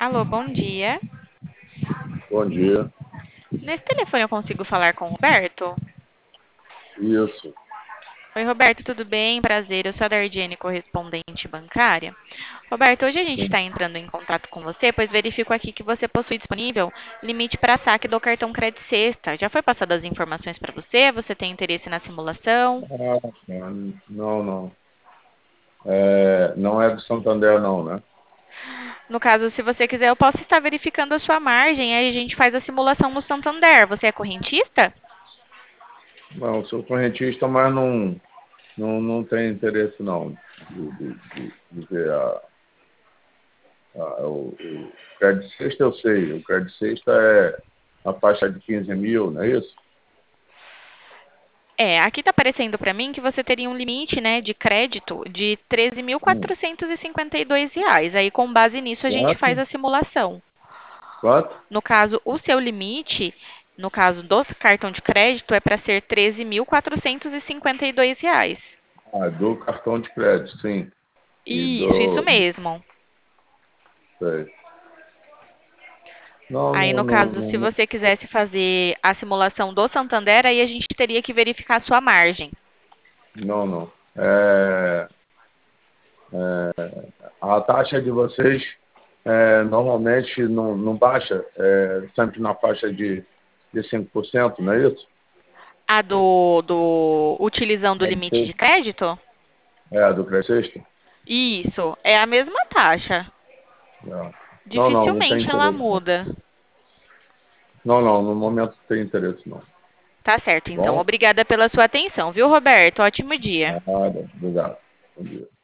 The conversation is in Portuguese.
Alô, bom dia. Bom dia. Nesse telefone eu consigo falar com o Roberto? Isso. Oi, Roberto, tudo bem? Prazer, eu sou a Dardiane, correspondente bancária. Roberto, hoje a gente Sim. está entrando em contato com você, pois verifico aqui que você possui disponível limite para saque do cartão Crédito Sexta. Já foi passado as informações para você? Você tem interesse na simulação? Não, não. Não é do Santander, não, né? No caso, se você quiser, eu posso estar verificando a sua margem, aí a gente faz a simulação no Santander. Você é correntista? Não, sou correntista, mas não tenho interesse, não, de ver o crédito sexta, eu sei. O crédito sexta é a faixa de 15 mil, não é isso? É, aqui está aparecendo para mim que você teria um limite, né, de crédito de Hum. 13.452 reais. Aí, com base nisso, a gente faz Quanto? a simulação. Quanto? No caso, o seu limite, no caso do cartão de crédito, é para ser 13.452 reais. Ah, do cartão de crédito, sim. E Isso mesmo. sei. Não, Aí, não, no não, caso, não, se não. você quisesse fazer a simulação do Santander, aí a gente teria que verificar a sua margem. Não. A taxa de vocês normalmente não baixa, sempre na faixa de 5%, não é isso? A utilizando o É, limite de crédito? do Crescesta? Isso, é a mesma taxa. Não tem Dificilmente ela interesse. Não. muda. No momento não tem interesse, não. Tá Tá certo, então. bom? Obrigada pela sua atenção, viu, Roberto? Ótimo dia. Nada, obrigado. Bom dia.